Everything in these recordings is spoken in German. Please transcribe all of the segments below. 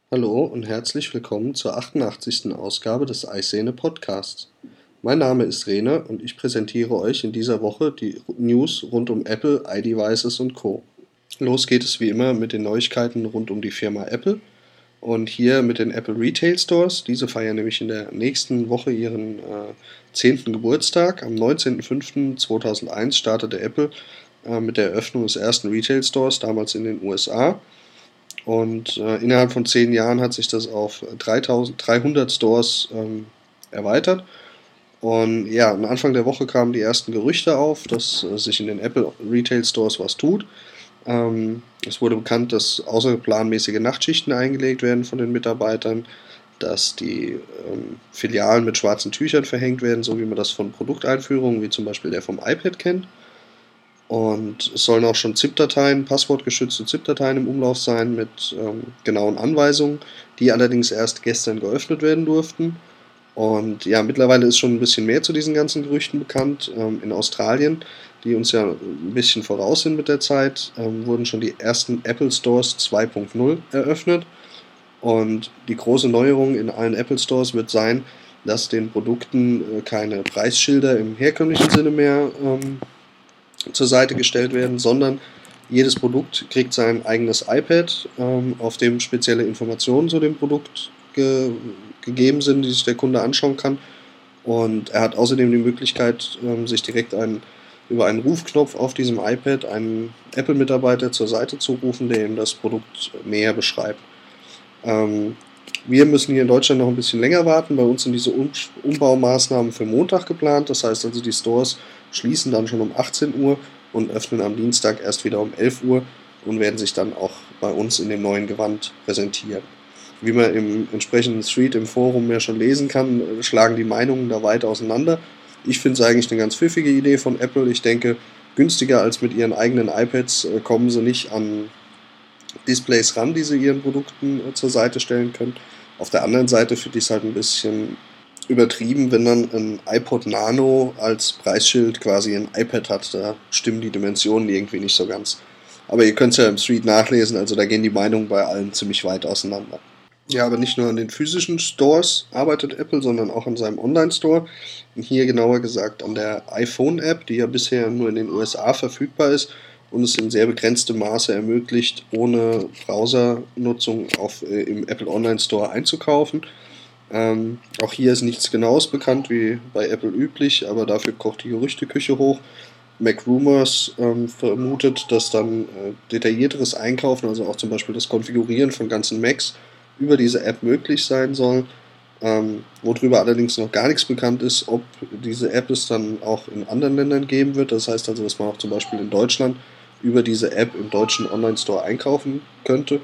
Hallo und herzlich willkommen zur 88. Ausgabe des Eishähne Podcasts. Mein Name ist Rene und ich präsentiere euch in dieser Woche die News rund um Apple, iDevices und Co. Los geht es wie immer mit den Neuigkeiten rund um die Firma Apple und hier mit den Apple Retail Stores. Diese feiern nämlich in der nächsten Woche ihren 10. Geburtstag. Am 19.05.2001 startete Apple mit der Eröffnung des ersten Retail Stores, damals in den USA. Und innerhalb von 10 Jahren hat sich das auf 300 Stores erweitert. Und ja, am Anfang der Woche kamen die ersten Gerüchte auf, dass sich in den Apple Retail Stores was tut. Es wurde bekannt, dass außerplanmäßige Nachtschichten eingelegt werden von den Mitarbeitern, dass die Filialen mit schwarzen Tüchern verhängt werden, so wie man das von Produkteinführungen wie zum Beispiel der vom iPad kennt. Und es sollen auch schon ZIP-Dateien, passwortgeschützte ZIP-Dateien im Umlauf sein mit genauen Anweisungen, die allerdings erst gestern geöffnet werden durften. Und ja, mittlerweile ist schon ein bisschen mehr zu diesen ganzen Gerüchten bekannt. In Australien, die uns ja ein bisschen voraus sind mit der Zeit, wurden schon die ersten Apple Stores 2.0 eröffnet. Und die große Neuerung in allen Apple Stores wird sein, dass den Produkten keine Preisschilder im herkömmlichen Sinne mehr zur Seite gestellt werden, sondern jedes Produkt kriegt sein eigenes iPad, auf dem spezielle Informationen zu dem Produkt gegeben sind, die sich der Kunde anschauen kann. Und er hat außerdem die Möglichkeit, sich direkt über einen Rufknopf auf diesem iPad einen Apple-Mitarbeiter zur Seite zu rufen, der ihm das Produkt näher beschreibt. Wir müssen hier in Deutschland noch ein bisschen länger warten. Bei uns sind diese Umbaumaßnahmen für Montag geplant. Das heißt also, die Stores schließen dann schon um 18 Uhr und öffnen am Dienstag erst wieder um 11 Uhr und werden sich dann auch bei uns in dem neuen Gewand präsentieren. Wie man im entsprechenden Thread im Forum ja schon lesen kann, schlagen die Meinungen da weit auseinander. Ich finde es eigentlich eine ganz pfiffige Idee von Apple. Ich denke, günstiger als mit ihren eigenen iPads kommen sie nicht an Displays ran, die sie ihren Produkten zur Seite stellen können. Auf der anderen Seite finde ich es halt ein bisschen übertrieben, wenn dann ein iPod Nano als Preisschild quasi ein iPad hat. Da stimmen die Dimensionen irgendwie nicht so ganz. Aber ihr könnt es ja im Street nachlesen, also da gehen die Meinungen bei allen ziemlich weit auseinander. Ja, aber nicht nur an den physischen Stores arbeitet Apple, sondern auch an seinem Online-Store. Und hier genauer gesagt an der iPhone-App, die ja bisher nur in den USA verfügbar ist und es in sehr begrenztem Maße ermöglicht, ohne Browsernutzung im Apple Online Store einzukaufen. Auch hier ist nichts Genaues bekannt, wie bei Apple üblich, aber dafür kocht die Gerüchteküche hoch. MacRumors vermutet, dass dann detaillierteres Einkaufen, also auch zum Beispiel das Konfigurieren von ganzen Macs, über diese App möglich sein soll. Worüber allerdings noch gar nichts bekannt ist, ob diese App es dann auch in anderen Ländern geben wird. Das heißt also, dass man auch zum Beispiel in Deutschland über diese App im deutschen Online-Store einkaufen könnte.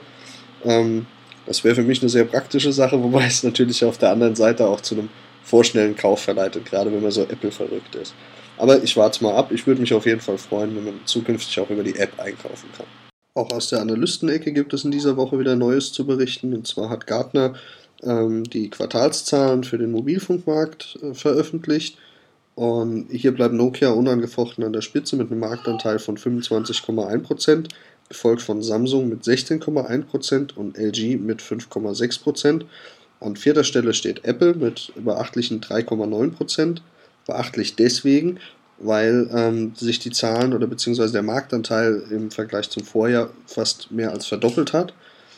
Das wäre für mich eine sehr praktische Sache, wobei es natürlich auf der anderen Seite auch zu einem vorschnellen Kauf verleitet, gerade wenn man so Apple verrückt ist. Aber ich warte mal ab, ich würde mich auf jeden Fall freuen, wenn man zukünftig auch über die App einkaufen kann. Auch aus der Analystenecke gibt es in dieser Woche wieder Neues zu berichten. Und zwar hat Gartner die Quartalszahlen für den Mobilfunkmarkt veröffentlicht. Und hier bleibt Nokia unangefochten an der Spitze mit einem Marktanteil von 25,1%, gefolgt von Samsung mit 16,1% und LG mit 5,6%. An vierter Stelle steht Apple mit beachtlichen 3,9%. Beachtlich deswegen, weil sich die Zahlen oder beziehungsweise der Marktanteil im Vergleich zum Vorjahr fast mehr als verdoppelt hat.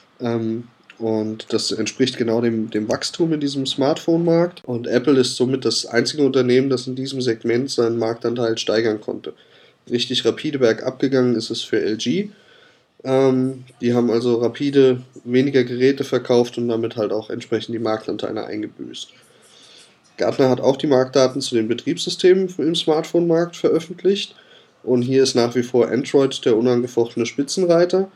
Und das entspricht genau dem Wachstum in diesem Smartphone-Markt. Und Apple ist somit das einzige Unternehmen, das in diesem Segment seinen Marktanteil steigern konnte. Richtig rapide bergab gegangen ist es für LG. Die haben also rapide weniger Geräte verkauft und damit halt auch entsprechend die Marktanteile eingebüßt. Gartner hat auch die Marktdaten zu den Betriebssystemen im Smartphone-Markt veröffentlicht. Und hier ist nach wie vor Android der unangefochtene Spitzenreiter.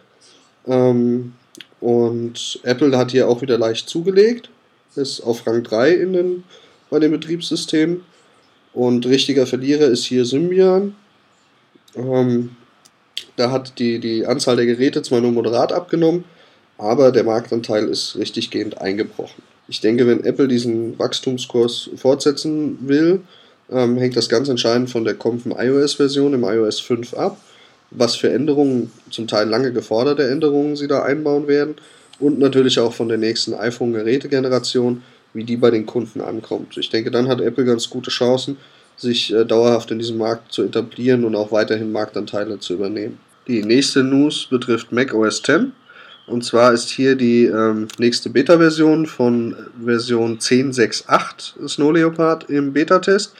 Und Apple hat hier auch wieder leicht zugelegt, ist auf Rang 3 bei den Betriebssystemen. Und richtiger Verlierer ist hier Symbian. Da hat die Anzahl der Geräte zwar nur moderat abgenommen, aber der Marktanteil ist richtiggehend eingebrochen. Ich denke, wenn Apple diesen Wachstumskurs fortsetzen will, hängt das ganz entscheidend von der kommenden iOS-Version im iOS 5 ab, was für Änderungen, zum Teil lange geforderte Änderungen sie da einbauen werden und natürlich auch von der nächsten iPhone-Gerätegeneration, wie die bei den Kunden ankommt. Ich denke, dann hat Apple ganz gute Chancen, sich dauerhaft in diesem Markt zu etablieren und auch weiterhin Marktanteile zu übernehmen. Die nächste News betrifft macOS X. Und zwar ist hier die nächste Beta-Version von Version 10.6.8 Snow Leopard im Beta-Test.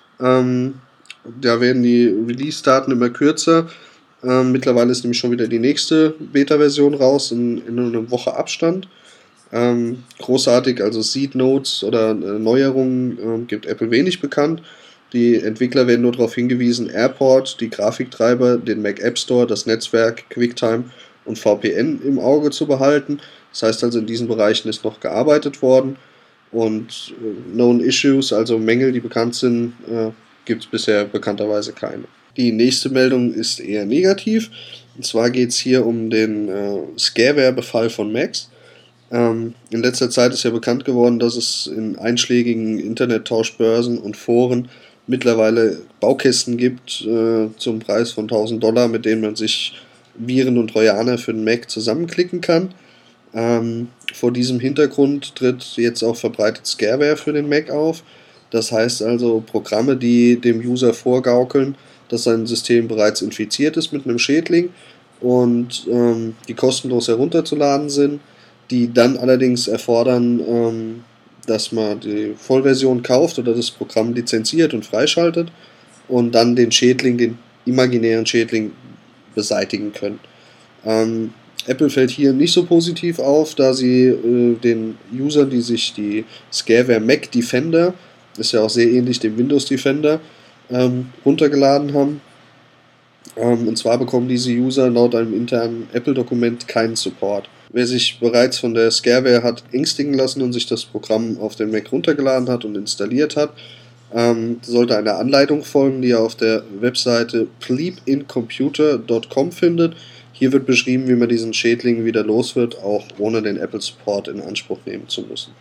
Da werden die Release-Daten immer kürzer. Mittlerweile ist nämlich schon wieder die nächste Beta-Version raus, in nur einer Woche Abstand. Großartig, also Seed Notes oder Neuerungen gibt Apple wenig bekannt. Die Entwickler werden nur darauf hingewiesen, AirPort, die Grafiktreiber, den Mac App Store, das Netzwerk, QuickTime und VPN im Auge zu behalten. Das heißt also, in diesen Bereichen ist noch gearbeitet worden und Known Issues, also Mängel, die bekannt sind, gibt es bisher bekannterweise keine. Die nächste Meldung ist eher negativ. Und zwar geht es hier um den Scareware-Befall von Macs. In letzter Zeit ist ja bekannt geworden, dass es in einschlägigen Internettauschbörsen und Foren mittlerweile Baukästen gibt zum Preis von $1.000, mit denen man sich Viren und Trojaner für den Mac zusammenklicken kann. Vor diesem Hintergrund tritt jetzt auch verbreitet Scareware für den Mac auf. Das heißt also Programme, die dem User vorgaukeln, dass sein System bereits infiziert ist mit einem Schädling und die kostenlos herunterzuladen sind, die dann allerdings erfordern, dass man die Vollversion kauft oder das Programm lizenziert und freischaltet und dann den Schädling, den imaginären Schädling beseitigen können. Apple fällt hier nicht so positiv auf, da sie den Usern, die sich die Scareware Mac Defender, ist ja auch sehr ähnlich dem Windows Defender, runtergeladen haben. Und zwar bekommen diese User laut einem internen Apple-Dokument keinen Support. Wer sich bereits von der Scareware hat ängstigen lassen und sich das Programm auf den Mac runtergeladen hat und installiert hat, sollte eine Anleitung folgen, die er auf der Webseite pleepincomputer.com findet. Hier wird beschrieben, wie man diesen Schädling wieder los wird, auch ohne den Apple Support in Anspruch nehmen zu müssen.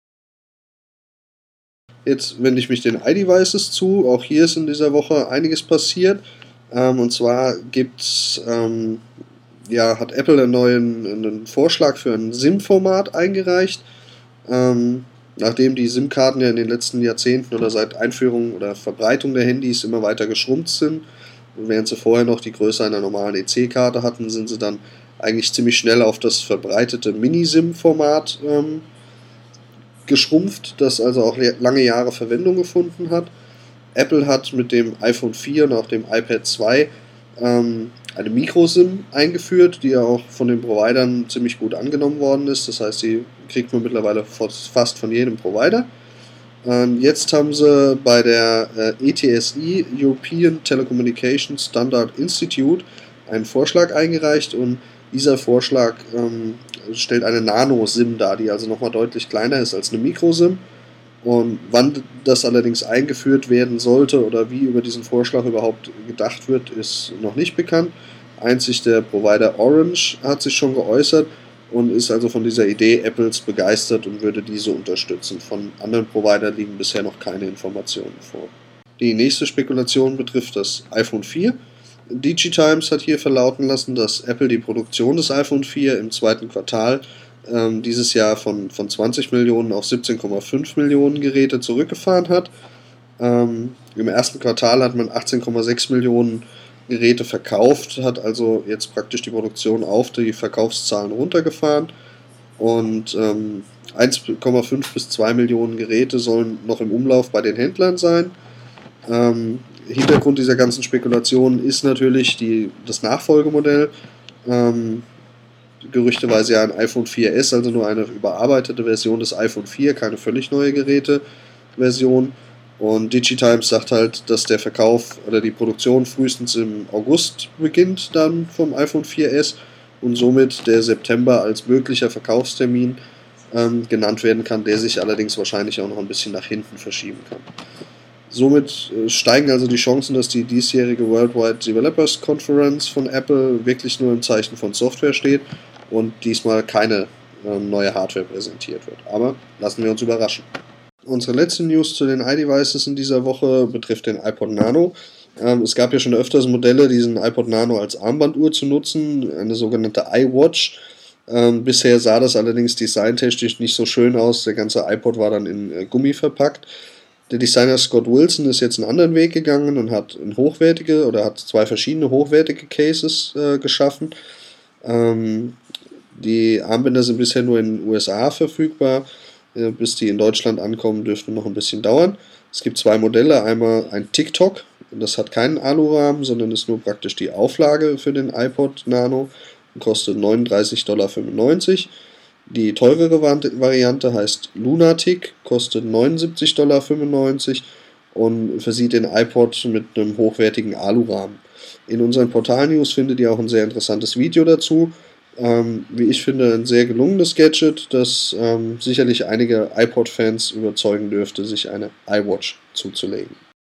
Jetzt wende ich mich den iDevices zu. Auch hier ist in dieser Woche einiges passiert. Und zwar hat Apple einen Vorschlag für ein SIM-Format eingereicht. Nachdem die SIM-Karten ja in den letzten Jahrzehnten oder seit Einführung oder Verbreitung der Handys immer weiter geschrumpft sind, während sie vorher noch die Größe einer normalen EC-Karte hatten, sind sie dann eigentlich ziemlich schnell auf das verbreitete Mini-SIM-Format geschrumpft, das also auch lange Jahre Verwendung gefunden hat. Apple hat mit dem iPhone 4 und auch dem iPad 2 eine Micro-SIM eingeführt, die ja auch von den Providern ziemlich gut angenommen worden ist. Das heißt, die kriegt man mittlerweile fast von jedem Provider. Jetzt haben sie bei der ETSI, European Telecommunication Standard Institute, einen Vorschlag eingereicht und dieser Vorschlag stellt eine Nano-SIM dar, die also nochmal deutlich kleiner ist als eine Micro-SIM. Und wann das allerdings eingeführt werden sollte oder wie über diesen Vorschlag überhaupt gedacht wird, ist noch nicht bekannt. Einzig der Provider Orange hat sich schon geäußert und ist also von dieser Idee Apples begeistert und würde diese unterstützen. Von anderen Providern liegen bisher noch keine Informationen vor. Die nächste Spekulation betrifft das iPhone 4. DigiTimes hat hier verlauten lassen, dass Apple die Produktion des iPhone 4 im zweiten Quartal dieses Jahr von 20 Millionen auf 17,5 Millionen Geräte zurückgefahren hat. Im ersten Quartal hat man 18,6 Millionen Geräte verkauft, hat also jetzt praktisch die Produktion auf die Verkaufszahlen runtergefahren und 1,5 bis 2 Millionen Geräte sollen noch im Umlauf bei den Händlern sein. Hintergrund dieser ganzen Spekulation ist natürlich das Nachfolgemodell. Gerüchteweise ja ein iPhone 4S, also nur eine überarbeitete Version des iPhone 4, keine völlig neue Geräteversion. Und DigiTimes sagt halt, dass der Verkauf oder die Produktion frühestens im August beginnt dann vom iPhone 4S und somit der September als möglicher Verkaufstermin genannt werden kann, der sich allerdings wahrscheinlich auch noch ein bisschen nach hinten verschieben kann. Somit steigen also die Chancen, dass die diesjährige Worldwide Developers Conference von Apple wirklich nur im Zeichen von Software steht und diesmal keine neue Hardware präsentiert wird. Aber lassen wir uns überraschen. Unsere letzte News zu den iDevices in dieser Woche betrifft den iPod Nano. Es gab ja schon öfters Modelle, diesen iPod Nano als Armbanduhr zu nutzen, eine sogenannte iWatch. Bisher sah das allerdings designtechnisch nicht so schön aus. Der ganze iPod war dann in Gummi verpackt. Der Designer Scott Wilson ist jetzt einen anderen Weg gegangen und hat hat zwei verschiedene hochwertige Cases geschaffen. Die Armbänder sind bisher nur in den USA verfügbar. Bis die in Deutschland ankommen, dürfte noch ein bisschen dauern. Es gibt zwei Modelle. Einmal ein TikTok, das hat keinen Alurahmen, sondern ist nur praktisch die Auflage für den iPod Nano und kostet $39,95. Die teurere Variante heißt Lunatic, kostet $79,95 und versieht den iPod mit einem hochwertigen Alurahmen. In unseren Portal-News findet ihr auch ein sehr interessantes Video dazu. Wie ich finde, ein sehr gelungenes Gadget, das sicherlich einige iPod-Fans überzeugen dürfte, sich eine iWatch zuzulegen.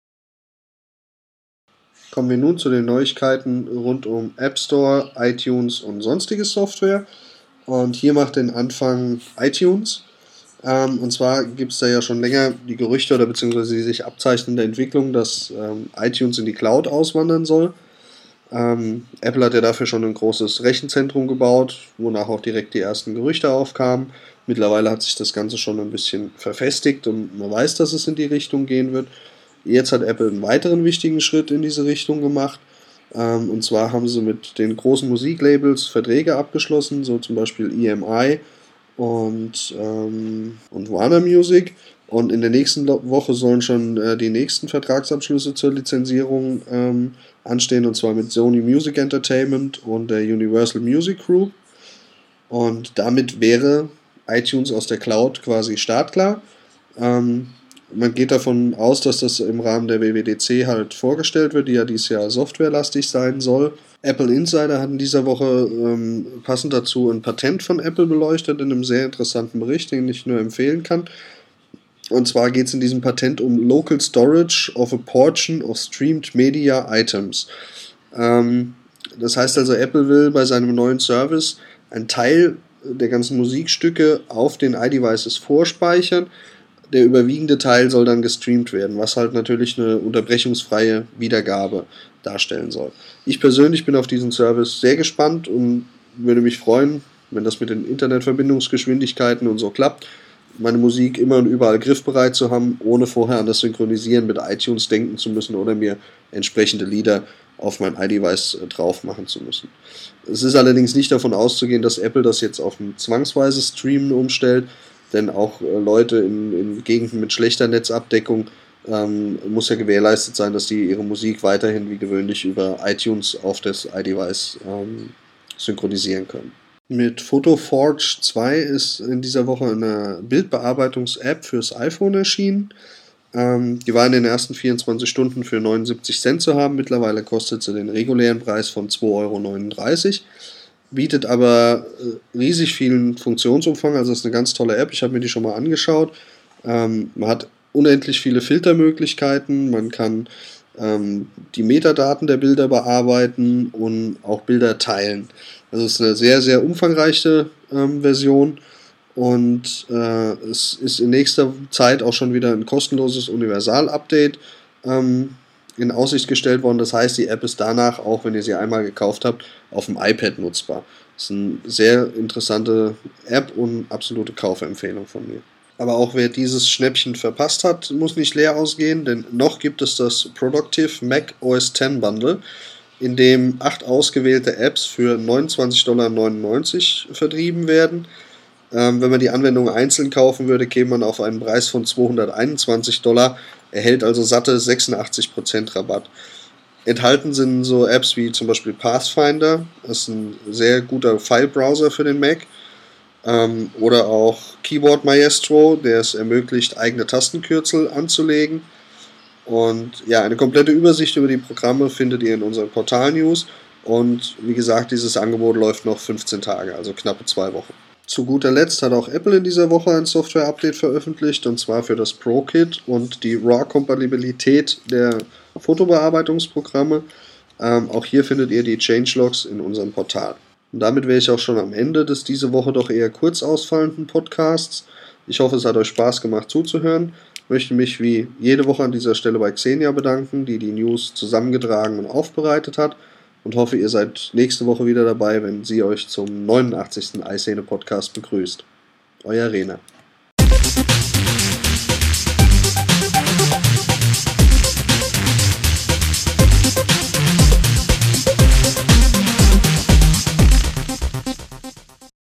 Kommen wir nun zu den Neuigkeiten rund um App Store, iTunes und sonstige Software. Und hier macht den Anfang iTunes. Und zwar gibt es da ja schon länger die Gerüchte oder beziehungsweise die sich abzeichnende Entwicklung, dass iTunes in die Cloud auswandern soll. Apple hat ja dafür schon ein großes Rechenzentrum gebaut, wonach auch direkt die ersten Gerüchte aufkamen. Mittlerweile hat sich das Ganze schon ein bisschen verfestigt und man weiß, dass es in die Richtung gehen wird. Jetzt hat Apple einen weiteren wichtigen Schritt in diese Richtung gemacht. Und zwar haben sie mit den großen Musiklabels Verträge abgeschlossen, so zum Beispiel EMI und Warner Music. Und in der nächsten Woche sollen schon die nächsten Vertragsabschlüsse zur Lizenzierung anstehen, und zwar mit Sony Music Entertainment und der Universal Music Group. Und damit wäre iTunes aus der Cloud quasi startklar. Man geht davon aus, dass das im Rahmen der WWDC halt vorgestellt wird, die ja dieses Jahr softwarelastig sein soll. Apple Insider hat in dieser Woche passend dazu ein Patent von Apple beleuchtet in einem sehr interessanten Bericht, den ich nur empfehlen kann. Und zwar geht es in diesem Patent um Local Storage of a Portion of Streamed Media Items. Das heißt also, Apple will bei seinem neuen Service einen Teil der ganzen Musikstücke auf den iDevices vorspeichern. Der überwiegende Teil soll dann gestreamt werden, was halt natürlich eine unterbrechungsfreie Wiedergabe darstellen soll. Ich persönlich bin auf diesen Service sehr gespannt und würde mich freuen, wenn das mit den Internetverbindungsgeschwindigkeiten und so klappt, meine Musik immer und überall griffbereit zu haben, ohne vorher an das Synchronisieren mit iTunes denken zu müssen oder mir entsprechende Lieder auf mein iDevice drauf machen zu müssen. Es ist allerdings nicht davon auszugehen, dass Apple das jetzt auf ein zwangsweises Streamen umstellt, denn auch Leute in Gegenden mit schlechter Netzabdeckung muss ja gewährleistet sein, dass die ihre Musik weiterhin wie gewöhnlich über iTunes auf das iDevice synchronisieren können. Mit PhotoForge 2 ist in dieser Woche eine Bildbearbeitungs-App fürs iPhone erschienen. Die war in den ersten 24 Stunden für 79 Cent zu haben. Mittlerweile kostet sie den regulären Preis von 2,39 €. Bietet aber riesig vielen Funktionsumfang, also ist eine ganz tolle App. Ich habe mir die schon mal angeschaut. Man hat unendlich viele Filtermöglichkeiten. Man kann die Metadaten der Bilder bearbeiten und auch Bilder teilen. Also es ist eine sehr, sehr umfangreiche Version und es ist in nächster Zeit auch schon wieder ein kostenloses Universal-Update in Aussicht gestellt worden. Das heißt, die App ist danach, auch wenn ihr sie einmal gekauft habt, auf dem iPad nutzbar. Das ist eine sehr interessante App und absolute Kaufempfehlung von mir. Aber auch wer dieses Schnäppchen verpasst hat, muss nicht leer ausgehen, denn noch gibt es das Productive Mac OS X Bundle, in dem 8 ausgewählte Apps für $29,99 vertrieben werden. Wenn man die Anwendung einzeln kaufen würde, käme man auf einen Preis von $221, erhält also satte 86% Rabatt. Enthalten sind so Apps wie zum Beispiel Pathfinder, das ist ein sehr guter File-Browser für den Mac, oder auch Keyboard Maestro, der es ermöglicht, eigene Tastenkürzel anzulegen. Und ja, eine komplette Übersicht über die Programme findet ihr in unseren Portal-News. Und wie gesagt, dieses Angebot läuft noch 15 Tage, also knappe 2 Wochen. Zu guter Letzt hat auch Apple in dieser Woche ein Software-Update veröffentlicht, und zwar für das Pro-Kit und die RAW-Kompatibilität der Fotobearbeitungsprogramme. Auch hier findet ihr die Changelogs in unserem Portal. Und damit wäre ich auch schon am Ende des diese Woche doch eher kurz ausfallenden Podcasts. Ich hoffe, es hat euch Spaß gemacht zuzuhören. Ich möchte mich wie jede Woche an dieser Stelle bei Xenia bedanken, die die News zusammengetragen und aufbereitet hat. und hoffe, ihr seid nächste Woche wieder dabei, wenn sie euch zum 89. iSzene Podcast begrüßt. Euer Rene.